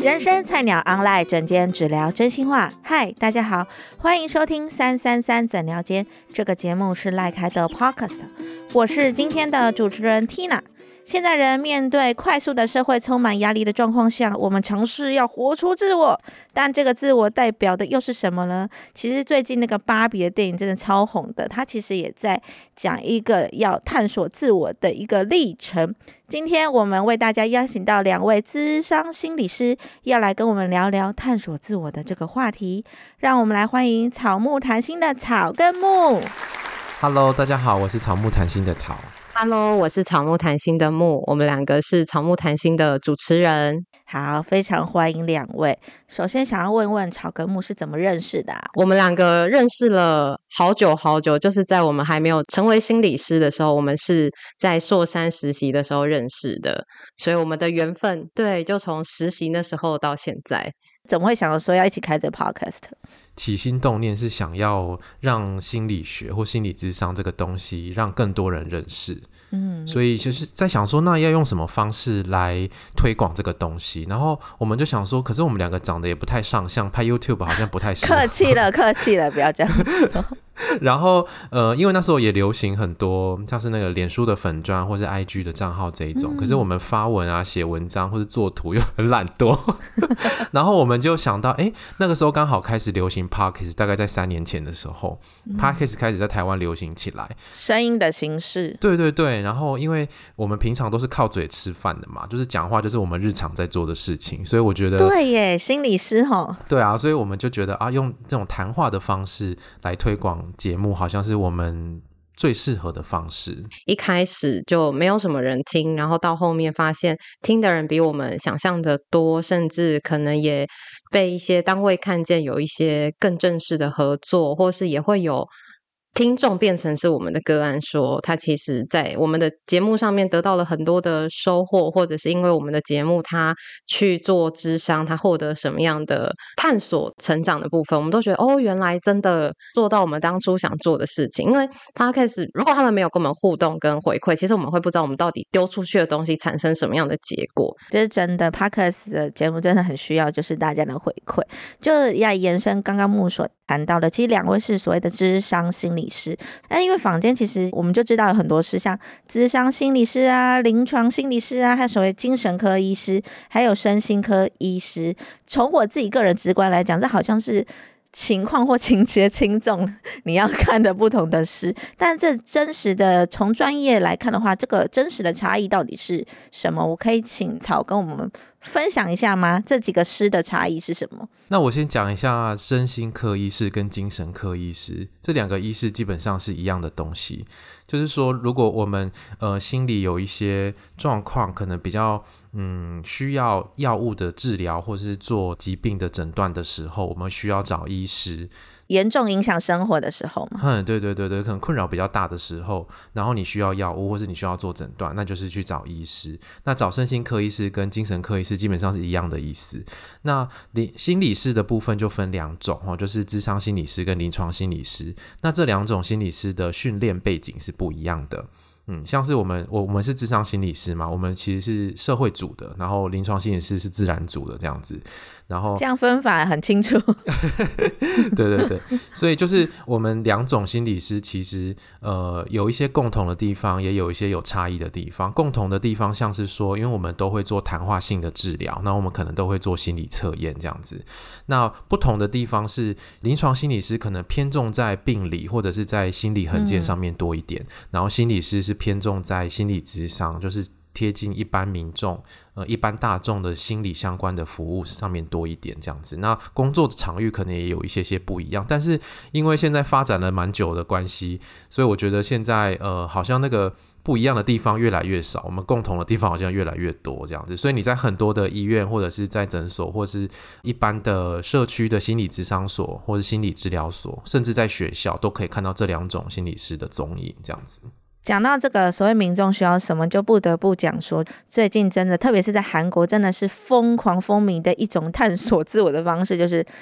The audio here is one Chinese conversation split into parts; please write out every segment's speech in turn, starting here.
人生菜鸟 online 诊间只聊真心话。嗨，大家好，欢迎收听333诊疗间，这个节目是赖开的 podcast， 我是今天的主持人 Tina。现在人面对快速的社会充满压力的状况下，我们尝试要活出自我，但这个自我代表的又是什么呢？其实最近那个芭比的电影真的超红的，它其实也在讲一个要探索自我的一个历程。今天我们为大家邀请到2位諮商心理师，要来跟我们聊聊探索自我的这个话题。让我们来欢迎草木谈心的草跟木。 Hello， 大家好，我是草木谈心的草。 Hello， 我是草木谈心的木，我们两个是草木谈心的主持人。 好，非常欢迎2位。首先想要问问草跟木是怎么认识的啊？ 我们两个认识了好久好久，就是在我们还没有成为心理师的时候，我们是在硕山实习的时候认识的，所以我们的缘分，对，就从实习那时候到现在。 怎么会想说要一起开这个 podcast？ 起心动念是想要让心理学或心理咨商这个东西让更多人认识，所以就是在想说那要用什么方式来推广这个东西，然后我们就想说，可是我们两个长得也不太上相，拍 YouTube 好像不太适合。 客气了客气了，不要这样说。 然后因为那时候也流行很多像是那个脸书的粉专或是 IG 的账号这一种，可是我们发文啊写文章或是做图又很懒惰然后我们就想到那个时候刚好开始流行 Podcast， 大概在3年前的时候Podcast 开始在台湾流行起来， 声音的形式。 对对对，然后因为我们平常都是靠嘴吃饭的嘛，就是讲话就是我们日常在做的事情，所以我觉得对耶，心理师齁。 对啊，所以我们就觉得用这种谈话的方式来推广节目好像是我们最适合的方式。 一开始就没有什么人听，然后到后面发现听的人比我们想象的多，甚至可能也被一些单位看见有一些更正式的合作，或是也会有听众变成是我们的个案，说他其实在我们的节目上面得到了很多的收获，或者是因为我们的节目他去做諮商，他获得什么样的探索成长的部分，我们都觉得原来真的做到我们当初想做的事情。因为 Podcast 如果他们没有跟我们互动跟回馈，其实我们会不知道我们到底丢出去的东西产生什么样的结果。 这是真的， Podcast 的节目真的很需要就是大家的回馈，就要延伸刚刚木所谈到的，其实2位是所谓的諮商心理师。那因为坊间其实我们就知道有很多是像諮商心理师啊、临床心理师啊，还有所谓精神科医师，还有身心科医师。从我自己个人直观来讲，这好像是情况或情节轻重你要看的不同的师，但这真实的从专业来看的话，这个真实的差异到底是什么？我可以请草跟我们分享一下吗？这几个师的差异是什么？ 那我先讲一下身心科医师跟精神科医师，这2个医师基本上是一样的东西，就是说如果我们心里有一些状况，可能比较需要药物的治疗或是做疾病的诊断的时候，我们需要找医师。 严重影响生活的时候吗？ 对对对对，可能困扰比较大的时候，然后你需要药物或是你需要做诊断，那就是去找医师。那找身心科医师跟精神科医师基本上是一样的意思。那心理师的部分就分2种，就是諮商心理师跟临床心理师。那这2种心理师的训练背景是不一样的。像是我们是諮商心理师嘛，我们其实是社会组的，然后临床心理师是自然组的这样子，然后这样分法很清楚对对对，所以就是我们2种心理师其实有一些共同的地方，也有一些有差异的地方。共同的地方像是说，因为我们都会做谈话性的治疗，那我们可能都会做心理测验这样子。那不同的地方是临床心理师可能偏重在病理或者是在心理衡鉴上面多一点，然后心理师是偏重在心理咨商，就是贴近一般民众一般大众的心理相关的服务上面多一点这样子。那工作的场域可能也有一些不一样，但是因为现在发展了蛮久的关系，所以我觉得现在好像那个不一样的地方越来越少，我们共同的地方好像越来越多这样子。所以你在很多的医院或者是在诊所或是一般的社区的心理咨商所或是心理治疗所，甚至在学校都可以看到这2种心理师的踪影这样子。 讲到这个所谓民众需要什么，就不得不讲说最近真的特别是在韩国真的是疯狂风靡的一种探索自我的方式，就是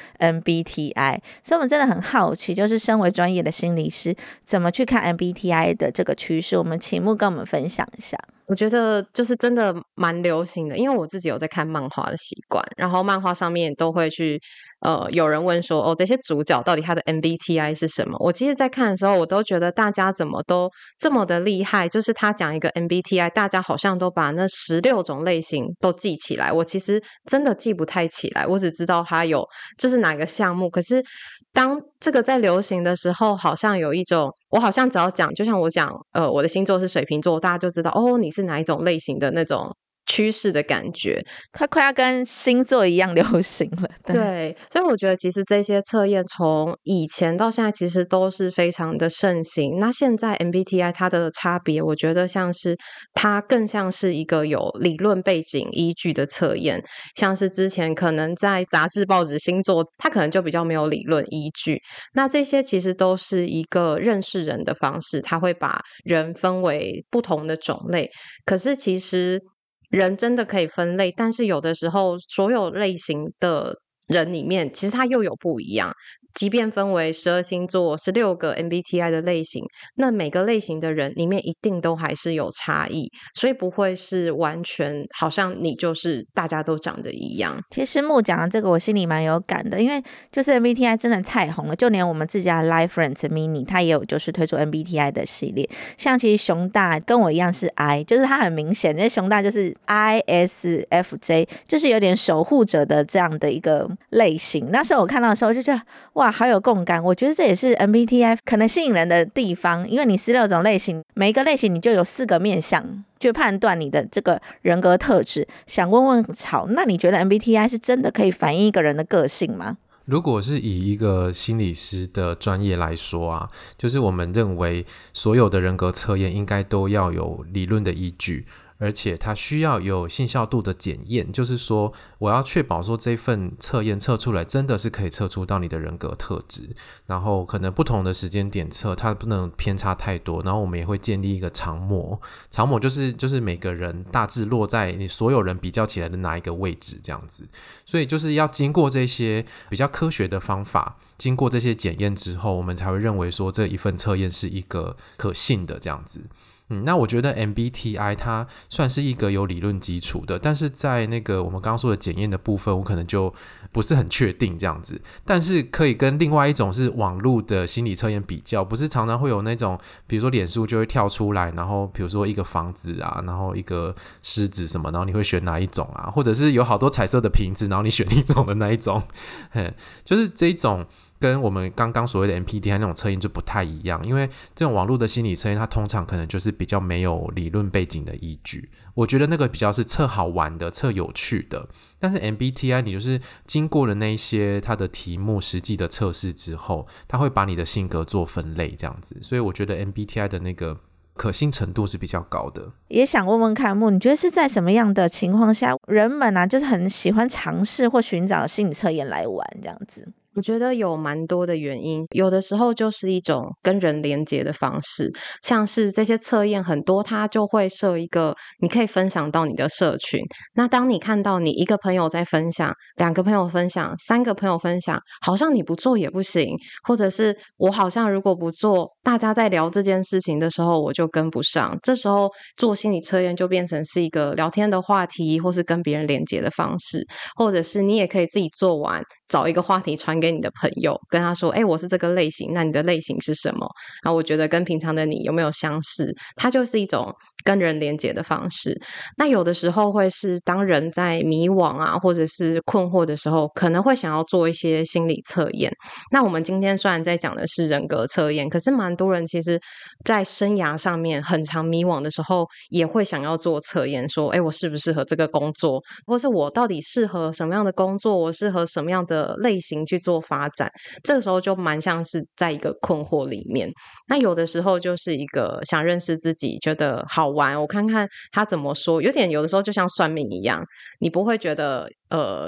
MBTI。 所以我们真的很好奇，就是身为专业的心理师怎么去看 MBTI 的这个趋势，我们请木跟我们分享一下。 我觉得就是真的蛮流行的，因为我自己有在看漫画的习惯，然后漫画上面都会去有人问说哦，这些主角到底他的 MBTI 是什么？我其实在看的时候，我都觉得大家怎么都这么的厉害，就是他讲一个 MBTI， 大家好像都把那16种类型都记起来。我其实真的记不太起来，我只知道他有就是哪个项目。可是当这个在流行的时候，好像有一种我好像只要讲，就像我讲我的星座是水瓶座，大家就知道哦，你是哪一种类型的那种趋势的感觉。 快要跟星座一样流行了。 对，所以我觉得其实这些测验从以前到现在其实都是非常的盛行。那现在 MBTI 它的差别，我觉得像是它更像是一个有理论背景依据的测验，像是之前可能在杂志报纸星座它可能就比较没有理论依据。那这些其实都是一个认识人的方式，它会把人分为不同的种类。可是其实人真的可以分类，但是有的时候所有类型的人里面，其实它又有不一样。即便分为12星座、16个 MBTI 的类型，那每个类型的人里面一定都还是有差异，所以不会是完全好像你就是大家都长得一样。 其实木讲的这个我心里蛮有感的，因为就是 MBTI 真的太红了，就连我们自家的 Life Friends Mini 它也有就是推出 MBTI 的系列。像其实熊大跟我一样是 I， 就是它很明显，那熊大就是 ISFJ， 就是有点守护者的这样的一个类型。那时候我看到的时候就觉得哇，好有共感。我觉得这也是 MBTI 可能吸引人的地方，因为你16种类型，每一个类型你就有4个面向去判断你的这个人格特质。想问问草，那你觉得 MBTI 是真的可以反映一个人的个性吗？ 如果是以一个心理师的专业来说啊，就是我们认为所有的人格测验应该都要有理论的依据，而且它需要有信效度的检验，就是说我要确保说这份测验测出来真的是可以测出到你的人格特质，然后可能不同的时间点测它不能偏差太多，然后我们也会建立一个常模，常模就是每个人大致落在你所有人比较起来的哪一个位置这样子，所以就是要经过这些比较科学的方法，经过这些检验之后，我们才会认为说这一份测验是一个可信的这样子。那我觉得 MBTI 它算是一个有理论基础的，但是在那个我们刚刚说的检验的部分，我可能就不是很确定这样子。但是可以跟另外一种是网络的心理测验比较，不是常常会有那种，比如说脸书就会跳出来，然后比如说一个房子啊，然后一个狮子什么，然后你会选哪一种啊？或者是有好多彩色的瓶子，然后你选一种的那一种，就是这一种。跟我们刚刚所谓的 MBTI 那种测验就不太一样，因为这种网络的心理测验它通常可能就是比较没有理论背景的依据，我觉得那个比较是测好玩的，测有趣的。但是 MBTI 你就是经过了那一些它的题目实际的测试之后，它会把你的性格做分类这样子，所以我觉得 MBTI 的那个可信程度是比较高的。 也想问问看木，你觉得是在什么样的情况下人们啊就是很喜欢尝试或寻找心理测验来玩这样子？ 我觉得有蛮多的原因，有的时候就是一种跟人连结的方式，像是这些测验很多它就会设一个你可以分享到你的社群，那当你看到你一个朋友在分享，2个朋友分享，3个朋友分享，好像你不做也不行，或者是我好像如果不做，大家在聊这件事情的时候我就跟不上，这时候做心理测验就变成是一个聊天的话题，或是跟别人连结的方式，或者是你也可以自己做完找一个话题传给你的朋友，跟他说我是这个类型，那你的类型是什么，然后我觉得跟平常的你有没有相似，它就是一种跟人连结的方式。那有的时候会是当人在迷惘啊或者是困惑的时候，可能会想要做一些心理测验。那我们今天虽然在讲的是人格测验，可是蛮多人其实在生涯上面很常迷惘的时候也会想要做测验，说我适不适合这个工作，或是我到底适合什么样的工作，我适合什么样的类型去做发展，这个时候就蛮像是在一个困惑里面。那有的时候就是一个想认识自己，觉得好玩，我看看他怎么说，有的时候就像算命一样，你不会觉得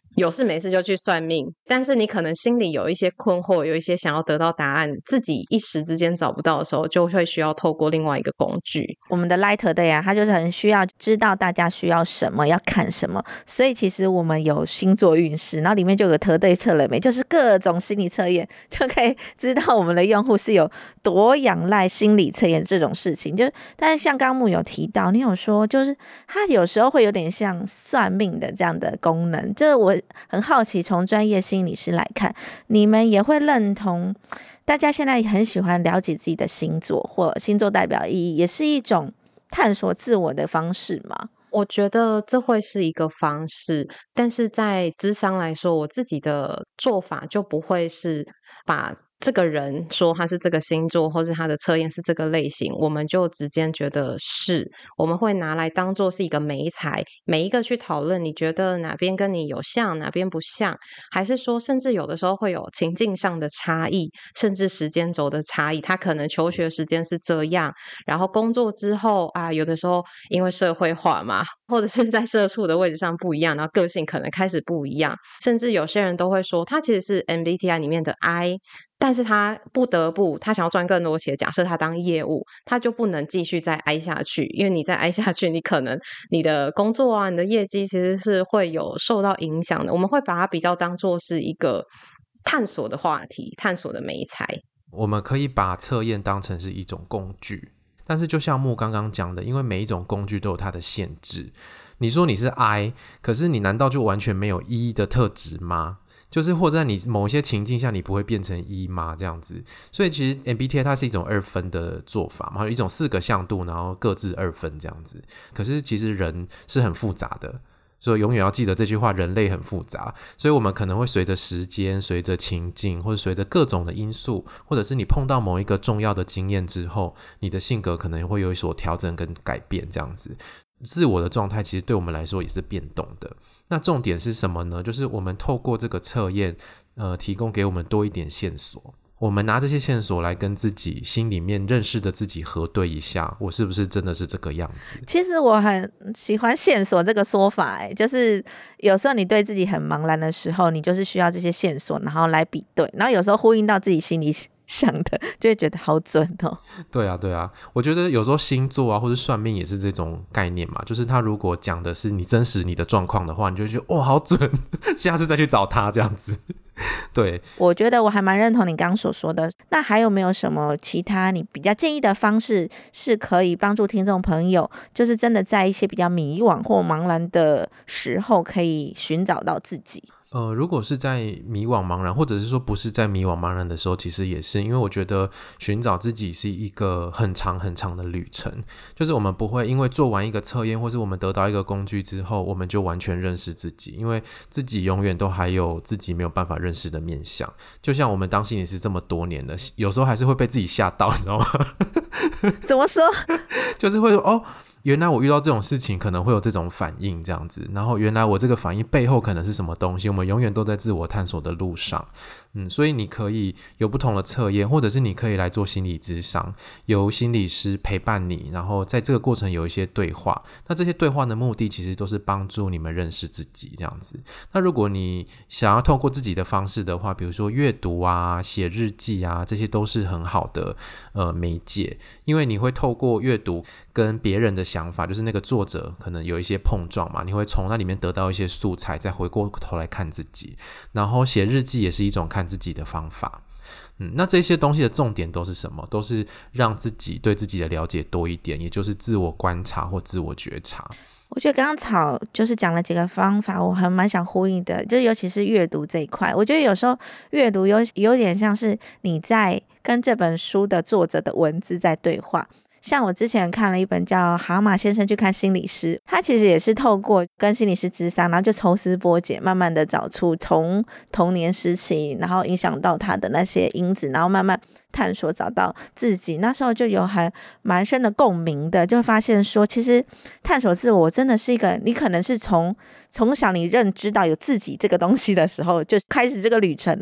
有事没事就去算命，但是你可能心里有一些困惑，有一些想要得到答案，自己一时之间找不到的时候，就会需要透过另外一个工具。 我们的 Light Day 啊，它就是很需要知道大家需要什么，要看什么，所以其实我们有星座运势，然后里面就有个Today测了没，就是各种心理测验，就可以知道我们的用户是有多仰赖心理测验这种事情。但是像刚木有提到，你有说就是它有时候会有点像算命的这样的功能，这我很好奇，从专业心理师来看，你们也会认同大家现在很喜欢了解自己的星座或星座代表意义，也是一种探索自我的方式吗？ 我觉得这会是一个方式，但是在諮商来说，我自己的做法就不会是把这个人说他是这个星座，或是他的测验是这个类型，我们就直接觉得是，我们会拿来当做是一个媒材，每一个去讨论你觉得哪边跟你有像，哪边不像，还是说甚至有的时候会有情境上的差异，甚至时间轴的差异，他可能求学时间是这样，然后工作之后啊，有的时候因为社会化嘛，或者是在社畜的位置上不一样，然后个性可能开始不一样，甚至有些人都会说他其实是 MBTI 里面的 I，但是他不得不，他想要赚更多钱，假设他当业务，他就不能继续再挨下去，因为你再挨下去，你可能你的工作啊，你的业绩其实是会有受到影响的。我们会把它比较当作是一个探索的话题，探索的媒材。 我们可以把测验当成是一种工具，但是就像木刚刚讲的，因为每一种工具都有它的限制。你说你是 I， 可是你难道就完全没有 E 的特质吗？就是或者在你某一些情境下你不会变成E吗？这样子。所以其实 MBTI 它是一种2分的做法嘛，一种4个向度然后各自2分这样子。可是其实人是很复杂的，所以永远要记得这句话，人类很复杂，所以我们可能会随着时间，随着情境，或者随着各种的因素，或者是你碰到某一个重要的经验之后，你的性格可能会有所调整跟改变这样子。自我的状态其实对我们来说也是变动的。那重点是什么呢？就是我们透过这个测验提供给我们多一点线索，我们拿这些线索来跟自己心里面认识的自己核对一下，我是不是真的是这个样子。 其实我很喜欢线索这个说法，就是有时候你对自己很茫然的时候，你就是需要这些线索然后来比对，然后有时候呼应到自己心里想的，就会觉得好准哦。 对啊，我觉得有时候星座啊或者算命也是这种概念嘛，就是他如果讲的是你真实你的状况的话，你就会觉得哦好准，下次再去找他这样子。对， 我觉得我还蛮认同你刚刚所说的。那还有没有什么其他你比较建议的方式，是可以帮助听众朋友，就是真的在一些比较迷惘或茫然的时候，可以寻找到自己？ 如果是在迷惘茫然，或者是说不是在迷惘茫然的时候，其实也是，因为我觉得寻找自己是一个很长很长的旅程，就是我们不会因为做完一个测验，或是我们得到一个工具之后，我们就完全认识自己，因为自己永远都还有自己没有办法认识的面向。就像我们当心理师这么多年了，有时候还是会被自己吓到，你知道吗？ 怎么说？ 就是会说哦，原来我遇到这种事情可能会有这种反应这样子，然后原来我这个反应背后可能是什么东西，我们永远都在自我探索的路上。所以你可以有不同的测验，或者是你可以来做心理咨商，由心理师陪伴你，然后在这个过程有一些对话，那这些对话的目的其实都是帮助你们认识自己这样子。那如果你想要透过自己的方式的话，比如说阅读啊、写日记啊，这些都是很好的媒介，因为你会透过阅读跟别人的想法，就是那个作者可能有一些碰撞嘛，你会从那里面得到一些素材，再回过头来看自己。然后写日记也是一种看自己的方法。那这些东西的重点都是什么？都是让自己对自己的了解多一点，也就是自我观察或自我觉察。 我觉得刚刚草就是讲了几个方法，我还蛮想呼应的，就尤其是阅读这一块，我觉得有时候阅读有点像是你在跟这本书的作者的文字在对话。像我之前看了一本叫《蛤蟆先生去看心理师》，他其实也是透过跟心理师咨商，然后就抽丝剥茧，慢慢的找出从童年时期然后影响到他的那些因子，然后慢慢探索找到自己。那时候就有还蛮深的共鸣的，就发现说其实探索自我真的是一个，你可能是从小你认知到有自己这个东西的时候就开始这个旅程了。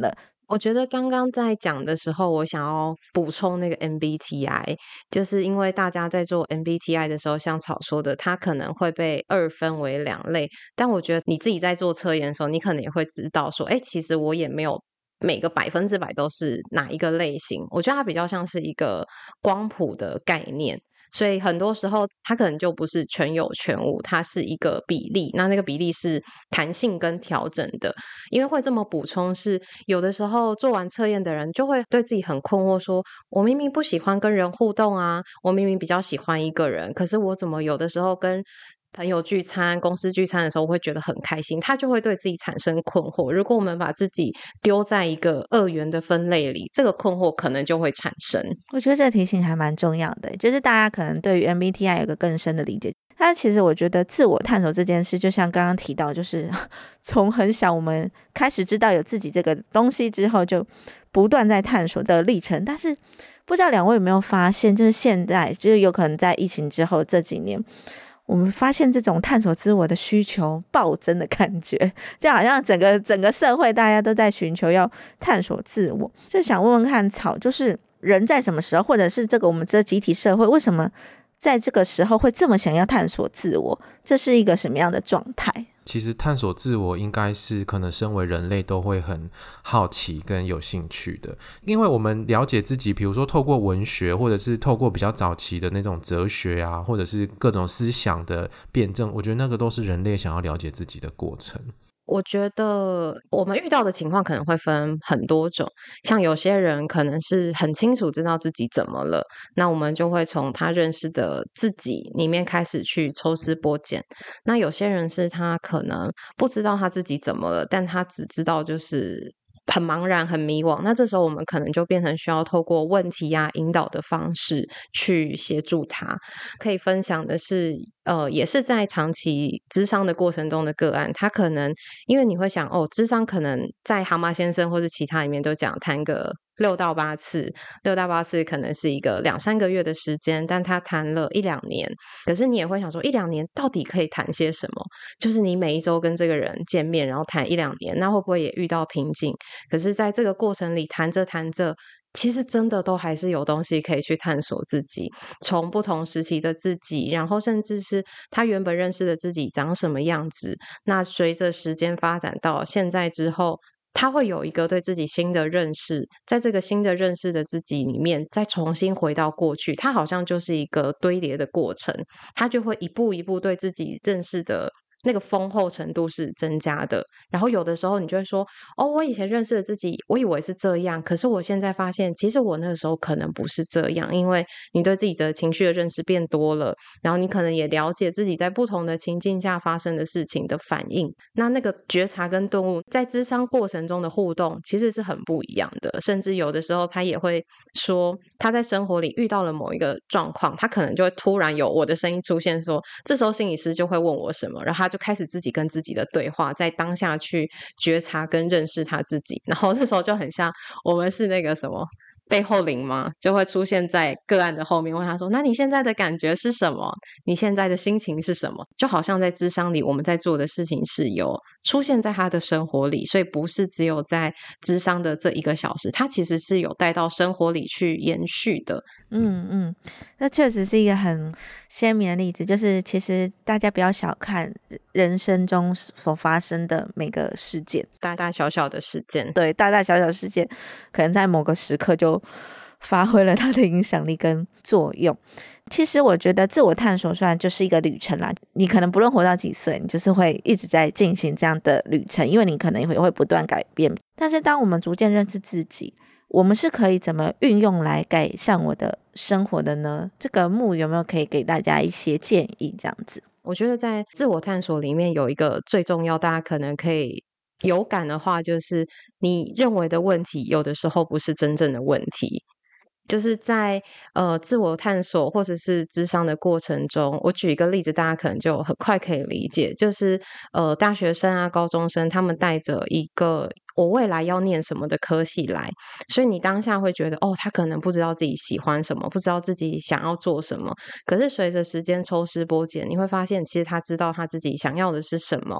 我觉得刚刚在讲的时候，我想要补充那个 MBTI，就是因为大家在做 MBTI 的时候，像草说的，它可能会被二分为两类，但我觉得你自己在做测验的时候，你可能也会知道说，哎，其实我也没有每个100%都是哪一个类型，我觉得它比较像是一个光谱的概念。所以很多时候它可能就不是全有全无，它是一个比例，那个比例是弹性跟调整的。因为会这么补充是，有的时候做完测验的人就会对自己很困惑说，我明明不喜欢跟人互动啊，我明明比较喜欢一个人，可是我怎么有的时候跟朋友聚餐、公司聚餐的时候，我会觉得很开心，他就会对自己产生困惑。如果我们把自己丢在一个二元的分类里，这个困惑可能就会产生。 我觉得这个提醒还蛮重要的，就是大家可能对于 MBTI 有个更深的理解。它其实我觉得自我探索这件事，就像刚刚提到，就是从很小我们开始知道有自己这个东西之后，就不断在探索的历程。但是不知道两位有没有发现，就是现在就是有可能在疫情之后这几年，我们发现这种探索自我的需求暴增的感觉，就好像整个社会大家都在寻求要探索自我。就想问问看草，就是人在什么时候，或者是这个我们这集体社会为什么在这个时候会这么想要探索自我，这是一个什么样的状态？ 其实探索自我应该是可能身为人类都会很好奇跟有兴趣的，因为我们了解自己，比如说透过文学，或者是透过比较早期的那种哲学啊，或者是各种思想的辩证，我觉得那个都是人类想要了解自己的过程。 我觉得我们遇到的情况可能会分很多种，像有些人可能是很清楚知道自己怎么了，那我们就会从他认识的自己里面开始去抽丝剥茧。那有些人是他可能不知道他自己怎么了，但他只知道就是很茫然、很迷惘。那这时候我们可能就变成需要透过问题啊、引导的方式去协助他。可以分享的是，也是在长期咨商的过程中的个案，他可能因为你会想，哦，咨商可能在蛤蟆先生或是其他里面都讲谈个6到8次，6到8次可能是一个2-3个月的时间，但他谈了1-2年，可是你也会想说，1-2年到底可以谈些什么？就是你每一周跟这个人见面，然后谈1-2年，那会不会也遇到瓶颈？可是在这个过程里谈着谈着，其实真的都还是有东西可以去探索自己，从不同时期的自己，然后甚至是他原本认识的自己长什么样子，那随着时间发展到现在之后，他会有一个对自己新的认识，在这个新的认识的自己里面，再重新回到过去，他好像就是一个堆叠的过程，他就会一步一步对自己认识的那个丰厚程度是增加的。然后有的时候你就会说，哦，我以前认识的自己，我以为是这样，可是我现在发现，其实我那个时候可能不是这样，因为你对自己的情绪的认识变多了，然后你可能也了解自己在不同的情境下发生的事情的反应。那个觉察跟顿悟在咨商过程中的互动其实是很不一样的，甚至有的时候他也会说，他在生活里遇到了某一个状况，他可能就会突然有我的声音出现说，这时候心理师就会问我什么，然后他就开始自己跟自己的对话，在当下去觉察跟认识他自己，然后这时候就很像我们是那个什么背后灵吗？就会出现在个案的后面，问他说，那你现在的感觉是什么？你现在的心情是什么？就好像在諮商里我们在做的事情是有出现在他的生活里，所以不是只有在諮商的这1个小时，他其实是有带到生活里去延续的。 那确实是一个很鲜明的例子，就是其实大家不要小看人生中所发生的每个事件， 大大小小的事件， 对，大大小小事件可能在某个时刻就发挥了它的影响力跟作用。其实我觉得自我探索虽然就是一个旅程啦，你可能不论活到几岁，你就是会一直在进行这样的旅程，因为你可能也会不断改变。但是当我们逐渐认识自己，我们是可以怎么运用来改善我的生活的呢？这个木有没有可以给大家一些建议这样子？ 我觉得在自我探索里面有一个最重要，大家可能可以有感的话，就是你认为的问题有的时候不是真正的问题。就是在自我探索或者是諮商的过程中，我举一个例子，大家可能就很快可以理解，就是大学生啊、高中生，他们带着一个我未来要念什么的科系来，所以你当下会觉得，哦，他可能不知道自己喜欢什么，不知道自己想要做什么。可是随着时间抽丝剥茧，你会发现，其实他知道他自己想要的是什么。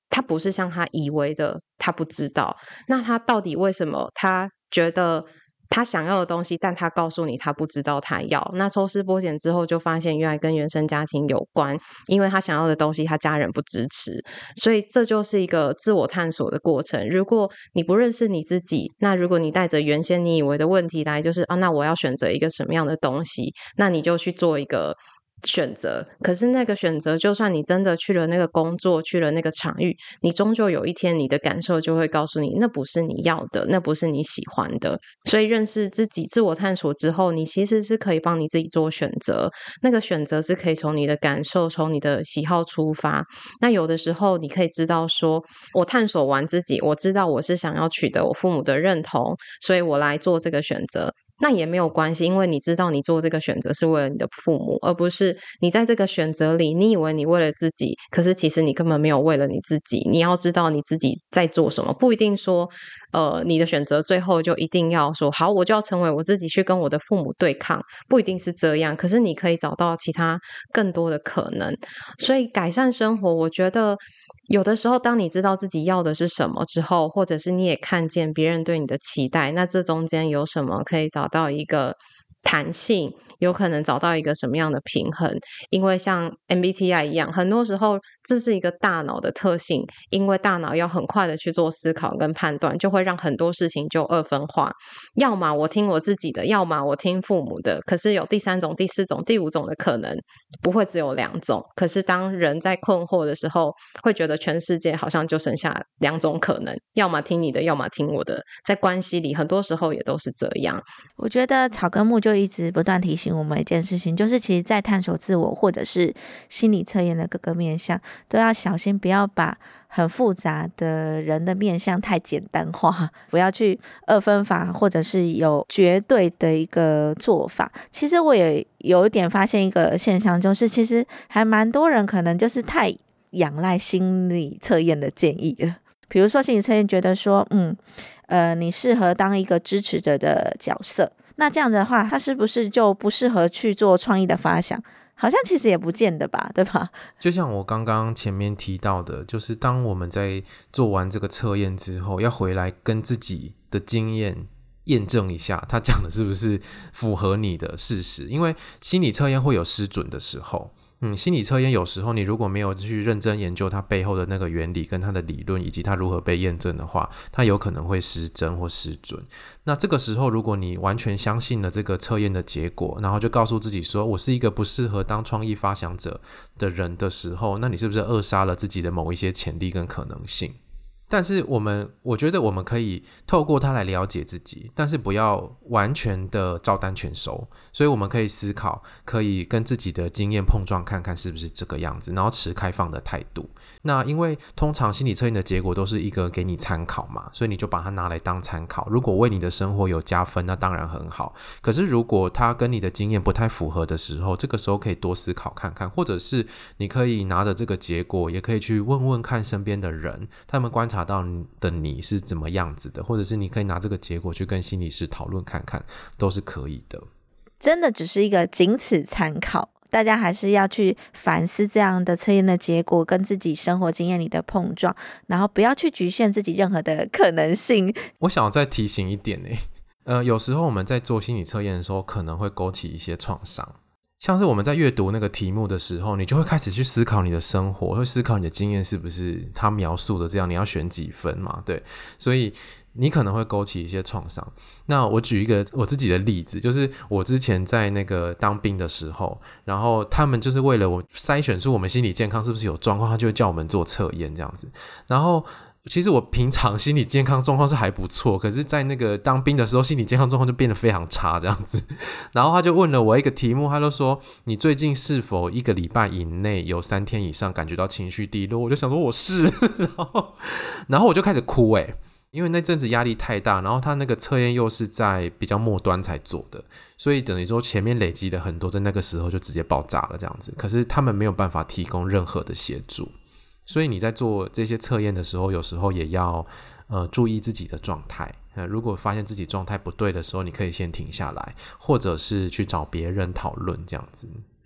他不是像他以为的他不知道，那他到底为什么他觉得他想要的东西，但他告诉你他不知道他要。那抽丝剥茧之后就发现原来跟原生家庭有关，因为他想要的东西他家人不支持，所以这就是一个自我探索的过程。如果你不认识你自己，那如果你带着原先你以为的问题来，就是那我要选择一个什么样的东西，那你就去做一个选择。可是那个选择就算你真的去了那个工作，去了那个场域，你终究有一天你的感受就会告诉你那不是你要的，那不是你喜欢的。所以认识自己自我探索之后，你其实是可以帮你自己做选择，那个选择是可以从你的感受从你的喜好出发。那有的时候你可以知道说我探索完自己，我知道我是想要取得我父母的认同，所以我来做这个选择，那也没有关系，因为你知道你做这个选择是为了你的父母，而不是你在这个选择里你以为你为了自己，可是其实你根本没有为了你自己。你要知道你自己在做什么，不一定说你的选择最后就一定要说好我就要成为我自己去跟我的父母对抗，不一定是这样，可是你可以找到其他更多的可能。所以改善生活，我觉得有的时候当你知道自己要的是什么之后，或者是你也看见别人对你的期待，那这中间有什么可以找到一个弹性，有可能找到一个什么样的平衡。因为像 MBTI 一样，很多时候这是一个大脑的特性，因为大脑要很快的去做思考跟判断，就会让很多事情就二分化，要么我听我自己的，要么我听父母的，可是有第三种第四种第五种的可能，不会只有两种。可是当人在困惑的时候，会觉得全世界好像就剩下两种可能，要么听你的，要么听我的。在关系里很多时候也都是这样。 我觉得草根木就一直不断提醒我们一件事情，就是其实在探索自我或者是心理测验的各个面向，都要小心不要把很复杂的人的面向太简单化，不要去二分法或者是有绝对的一个做法。其实我也有一点发现一个现象，就是其实还蛮多人可能就是太仰赖心理测验的建议了。比如说心理测验觉得说你适合当一个支持者的角色，那这样的话他是不是就不适合去做创意的发想？好像其实也不见得吧，对吧？ 就像我刚刚前面提到的，就是当我们在做完这个测验之后，要回来跟自己的经验验证一下他讲的是不是符合你的事实。因为心理测验会有失准的时候，心理测验有时候你如果没有去认真研究它背后的那个原理跟它的理论以及它如何被验证的话，它有可能会失真或失准。那这个时候如果你完全相信了这个测验的结果，然后就告诉自己说我是一个不适合当创意发想者的人的时候，那你是不是扼杀了自己的某一些潜力跟可能性？但是我觉得我们可以透过它来了解自己，但是不要完全的照单全收。所以我们可以思考，可以跟自己的经验碰撞看看是不是这个样子，然后持开放的态度。那因为通常心理测验的结果都是一个给你参考嘛，所以你就把它拿来当参考。如果为你的生活有加分，那当然很好。可是如果它跟你的经验不太符合的时候，这个时候可以多思考看看，或者是你可以拿着这个结果，也可以去问问看身边的人，他们观察到的你是怎么样子的，或者是你可以拿这个结果去跟心理师讨论看看，都是可以的。 真的只是一个仅此参考，大家还是要去反思这样的测验的结果跟自己生活经验里的碰撞，然后不要去局限自己任何的可能性。 我想要再提醒一点有时候我们在做心理测验的时候可能会勾起一些创伤，像是我们在阅读那个题目的时候，你就会开始去思考你的生活，会思考你的经验是不是他描述的这样，你要选几分嘛，对，所以你可能会勾起一些创伤。那我举一个我自己的例子，就是我之前在那个当兵的时候，然后他们就是为了我筛选出我们心理健康是不是有状况，他就会叫我们做测验这样子。然后其实我平常心理健康状况是还不错，可是在那个当兵的时候心理健康状况就变得非常差这样子。然后他就问了我一个题目，他就说你最近是否1个礼拜以内有3天以上感觉到情绪低落？我就想说我是然后我就开始哭因为那阵子压力太大，然后他那个测验又是在比较末端才做的，所以等于说前面累积了很多，在那个时候就直接爆炸了这样子。可是他们没有办法提供任何的协助，所以你在做这些测验的时候，有时候也要注意自己的状态。如果发现自己状态不对的时候，你可以先停下来，或者是去找别人讨论这样子。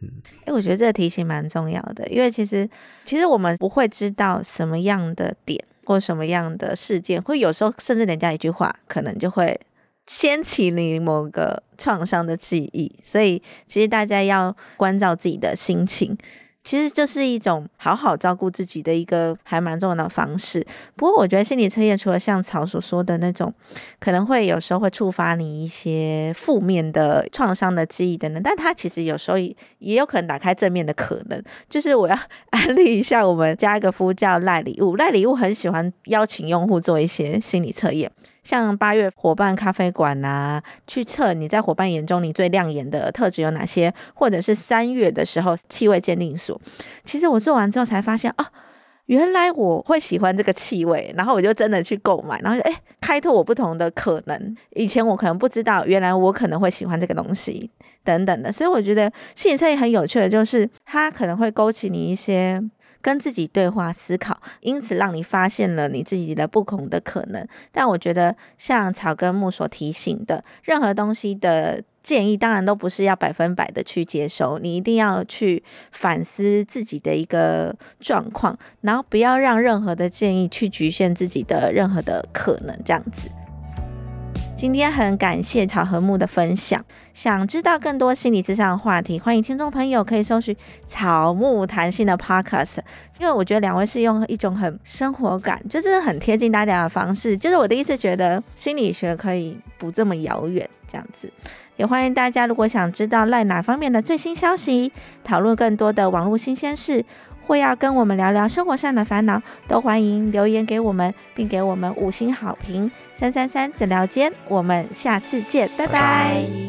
我觉得这个提醒蛮重要的，因为其实我们不会知道什么样的点或什么样的事件，会有时候甚至人家一句话可能就会掀起你某个创伤的记忆，所以其实大家要关照自己的心情，其实就是一种好好照顾自己的一个还蛮重要的方式。不过我觉得心理测验除了像曹所说的那种可能会有时候会触发你一些负面的创伤的记忆等等，但它其实有时候也有可能打开正面的可能。就是我要安利一下我们家一个夫叫赖礼物，赖礼物很喜欢邀请用户做一些心理测验，像8月伙伴咖啡馆啊，去测你在伙伴眼中你最亮眼的特质有哪些，或者是3月的时候气味鉴定所。其实我做完之后才发现原来我会喜欢这个气味，然后我就真的去购买，然后开拓我不同的可能。以前我可能不知道，原来我可能会喜欢这个东西等等的。所以我觉得心理测验很有趣的就是它可能会勾起你一些跟自己对话思考，因此让你发现了你自己的不同的可能。但我觉得像草根木所提醒的，任何东西的建议当然都不是要100%的去接收，你一定要去反思自己的一个状况，然后不要让任何的建议去局限自己的任何的可能，这样子。今天很感谢草和木的分享，想知道更多心理咨商的话题，欢迎听众朋友可以搜寻草木谈心的 podcast， 因为我觉得2位是用一种很生活感，就是很贴近大家的方式，就是我第一次觉得心理学可以不这么遥远这样子。也欢迎大家如果想知道赖哪方面的最新消息，讨论更多的网络新鲜事，或要跟我们聊聊生活上的烦恼，都欢迎留言给我们，并给我们5星好评。333诊疗间，我们下次见，拜拜。